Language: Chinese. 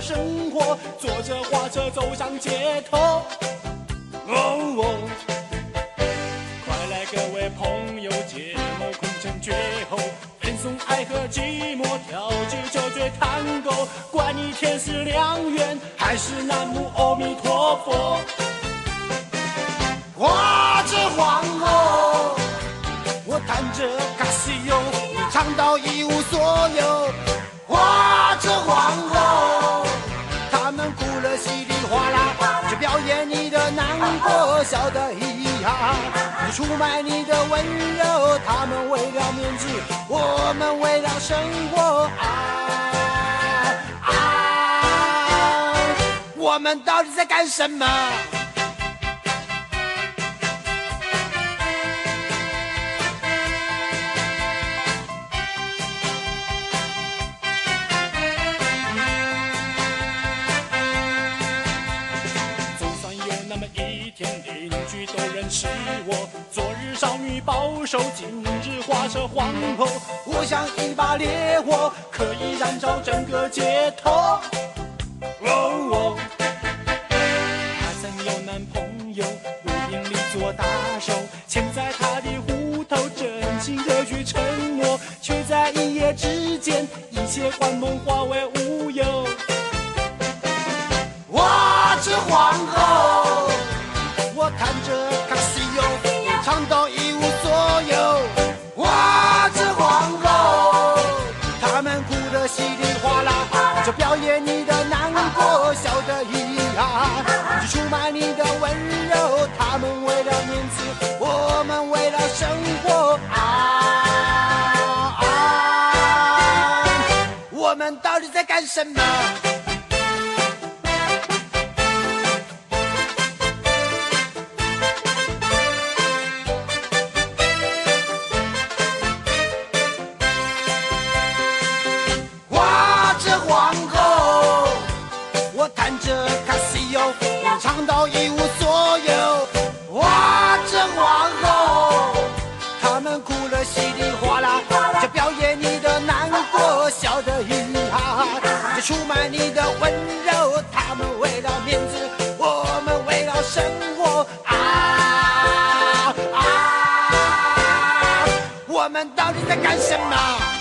生活，坐着花车走向街头。快来各位朋友，结盟空城绝后，分送爱和寂寞，调制酒醉探戈，管你天是良缘还是南无阿弥陀佛。花着黄河，我弹着卡西欧，你唱到一无所有。花着黄河，他们哭了稀里哗啦，就表演你的难过，笑得咿呀。你出卖你的温柔，他们为了面子，我们为了生活我们到底在干什么？邻居都认识我，昨日少女保守，今日花车皇后。我像一把烈火，可以燃烧整个街头。她曾有男朋友，录音里做打手，潜在她的户头，真情的去承诺，却在一夜之间，一切幻梦化为乌有。花着皇后，我弹着卡西欧，唱到一无所有。花着皇后，他们哭得稀里哗啦，就表演你的难过，笑得咿呀。就出卖你的温柔，他们为了面子，我们为了生活我们到底在干什么？唱到一无所有。花着皇后，他们哭了稀里哗啦，就表演你的难过，笑得咿呀。就出卖你的温柔，他们为了面子，我们为了生活我们到底在干什么？